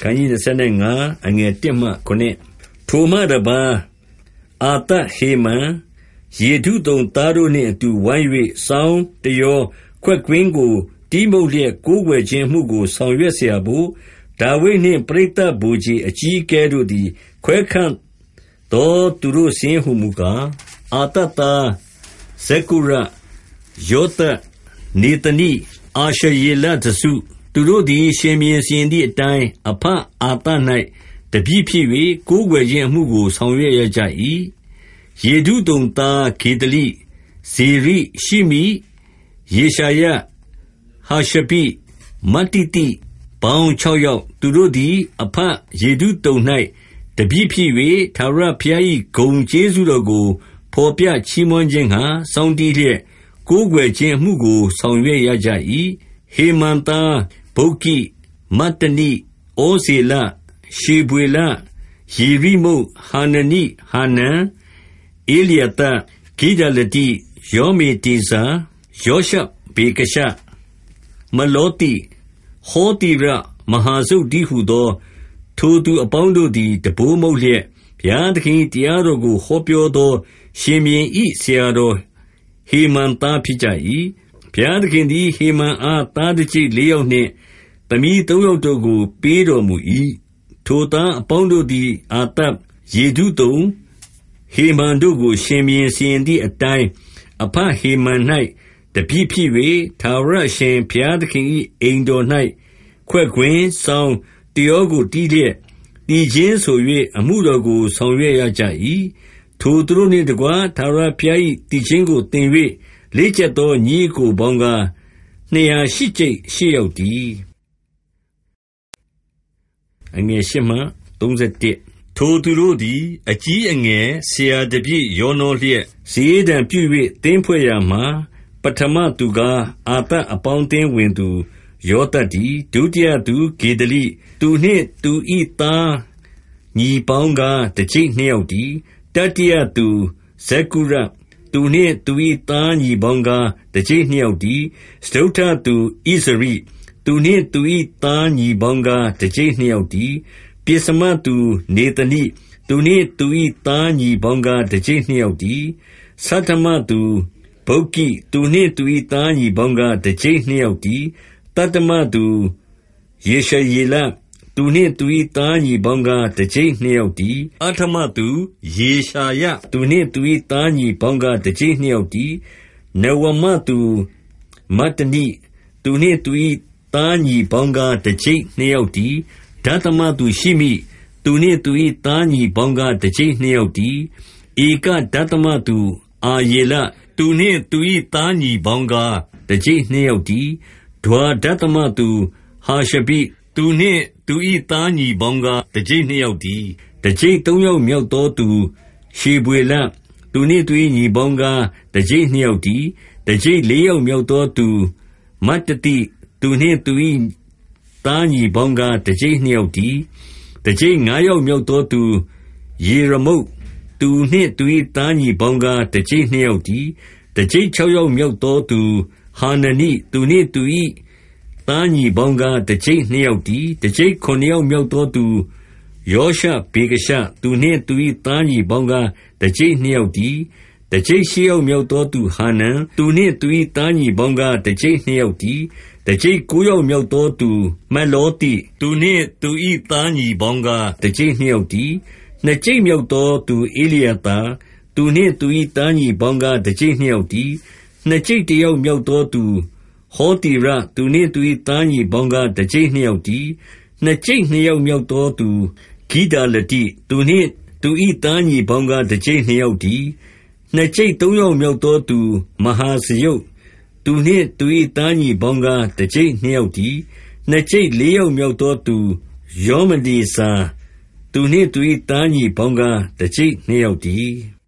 ခန်းကြီး25အငယ်1မှ9ထိုမှတပါးအာသဟေမန်ယေဒုတုန်သားတို့နှင့်အတူဝိုင်း၍စောင်းတရောခွက်ကွင်းကိုတီးမှုတ်လျက်ကိုးကွယ်ခြင်းမှုကိုဆောင်ရွက်เสียဖို့ဒါဝိဒ်နှင့်ပရိသတ်ဗိုလ်ခြေအကြီးအကဲတို့သည်ခွဲခန့်သောသူတို့စင်းဟုမူကားအာသသားဇေကုရယောသနေသနိအာရှယေလတစုသူတို့သည်ရှင်ဘုရင်စီရင်သည့်အတိုင်းအဘအာသ၌တပည့်ဖြစ်၍ကိုးကွယ်ခြင်းအမှုကိုဆောင်ရွက်ရကြ၏ယေဒုတုန်သားဂေဒလိဇေရိရှိမိယေရှာယဟာရှပိမတ္တိတိပေါင်း6ယောက်သူတို့သည်အဘယေဒုတုန်၌တပည့်ဖြစ်၍ထာဝရဘုရား၏ဂုဏ်ကျေးဇူးတော်ကိုဖော်ပြချီးမွမ်းခြင်းဟာစောင့်တည်းလျက်ကိုးကွယ်ခြင်းအမှုကိုဆောင်ရွက်ရကြ၏ဟေမန်သားဗုကိမတ္တနိဩဇေလရှေဘွေလယေရိမုတ်ဟာနနိဟာနန်ဧလျာတဂိဒလတိယောမေတေဇာယောရှဘေကရှမလောတိဟောတိရမဟာဇုတ်တိဟုသောထိုသူအပေါင်းတို့သည်တဘိုးမုတ်လျက်ဘုရားသခင်တရားတော်ကိုဟောပြောသောရှင်ဘုရင်၏ဆရာတော်ဟေမန်သားဖြစ်ကြ၏ဘုရားသခင်သည်ဟေမန်အားသားတစ်ကျိပ်4ယောက်နှင့်သမီး3ယောက်တို့ကိုပေးတော်မူ၏ထိုသားအပေါင်းတို့သည်အာသယေဒုတုန်ဟေမန်တို့ကိုရှင်ဘုရင်စီရင်သည့်အတိုင်းအဘဟေမန်၌တပည့်ဖြစ်၍ထာဝရအရှင်ဘုရားသခင်၏အိမ်တော်၌ခွက်ကွင်းစောင်းတရောကိုတီးလျက်တည်ခြင်းဆို၍အမှုတော်ကိုဆောင်ရွက်ရကြ၏ထိုသူတို့နှင့်တကွထာဝရဘုရား၏တည်ခြင်းကိုသင်၍လေ့ကျက်သောညီကိုပေါင်းကား208ကျိပ်8ယောက်တည်းအငယ်8မှ31ထိုသူတို့သည်အကြီးအငယ်ဆရာတပည့်ရောနှောလျက်ဇေဒံပြု၍တင်းဖွဲ့ရမှာပထမသူကားအာသအပေါင်းတင်းဝင်သူယောသတည်းဒုတိယသူဂေဒလိသူနှင့်သူဤသားညီပေါင်းကားတစ်ကျိပ်2ယောက်တည်းတတိယသူဇေကုရသူနှင့်သူ၏သားညီပေါင်းကားတစ်ကျိပ်2ယောက်တည်းစတုထသူဣဇရိသူနှင့်သူ၏သားညီပေါင်းကားတစ်ကျိပ်2ယောက်တည်းပိစမသူနေသနိသူနှင့်သူ၏သားညီပေါင်းကားတစ်ကျိပ်2ယောက်တည်းဆဋ္ဌမသူဗုကိသူနှင့်သူ၏သားညီပေါင်းကားတစ်ကျိပ်2ယောက်တည်းတတ္တမသူယေရှယေလသူနှင့်သူ၏သားညီပေါင်းကားတစ်ကျိပ်2ယောက်တည်းအဋ္ဌမသူယေရှာယသူနှင့်သူ၏သားညီပေါင်းကားတစ်ကျိပ်2ယောက်တည်းနဝမသူမတ္တနိသူနှင့်သူ၏သားညီပေါင်းကားတစ်ကျိပ်2ယောက်တည်းဒသမသူရှိမိသူနှင့်သူ၏သားညီပေါင်းကားတစ်ကျိပ်2ယောက်တည်းဧကဒသမသူအာယေလသူနှင့်သူ၏သားညီပေါင်းကားတစ်ကျိပ်2ယောက်တည်းဒွါဒသမသူဟာရှပိသူနှင့်သူ၏သားညီပေါင်းကားတစ်ကျိပ်2ယောက်တည်းတစ်ကျိပ်3ယောက်မြောက်သောသူရှေဘွေလသူနှင့်သူ၏ညီပေါင်းကားတစ်ကျိပ်2ယောက်တည်းတစ်ကျိပ်4ယောက်မြောက်သောသူမတ္တတိသူနှင့်သူ၏သားညီပေါင်းကားတစ်ကျိပ်2ယောက်တည်းတစ်ကျိပ်5ယောက်မြောက်သောသူယေရမုတ်သူနှင့်သူ၏သားညီပေါင်းကားတစ်ကျိပ်2ယောက်တည်းတစ်ကျိပ်6ယောက်မြောက်သောသူဟာနနိသူနှင့်သူ၏သားညီပေါင်းကားတစ်ကျိပ်2ယောက်တည်းတစ်ကျိပ်9ယောက်မြောက်သောသူယောရှဘေကရှသူနှင့်သူ၏သားညီပေါင်းကားတစ်ကျိပ်2ယောက်တည်းတစ်ကျိပ်10ယောက်မြောက်သောသူဟာနန်သူနှင့်သူ၏သားညီပေါင်းကားတစ်ကျိပ်2ယောက်တည်းတစ်ကျိပ်9ယောက်မြောက်သောသူမလောတိသူနှင့်သူ၏သားညီပေါင်းကားတစ်ကျိပ်2ယောက်တည်းနှစ်ကျိပ်မြောက်သောသူဧလျာသာသူနှင့်သူ၏သားညီပေါင်းကားတစ်ကျိပ်2ယောက်တည်းနှစ်ကျိပ်1ယောက်မြောက်သောသူဟောတိရသူနှင့်သူ၏သားညီပေါင်းကားတစ်ကျိပ်2ယောက်တည်းနှစ်ကျိပ်2ယောက်မြောက်သောသူဂိဒလတိသူနှင့်သူ၏သားညီပေါင်းကားတစ်ကျိပ်2ယောက်တည်းနှစ်ကျိပ်3ယောက်မြောက်သောသူမဟာဇယုတ်သူနှင့်သူ၏သားညီပေါင်းကားတစ်ကျိပ်2ယောက်တည်းနှစ်ကျိပ်4ယောက်မြောက်သောသူယောမဒီစာသူနှင့်သူ၏သားညီပေါင်းကားတစ်ကျိပ်2ယောက်တည်း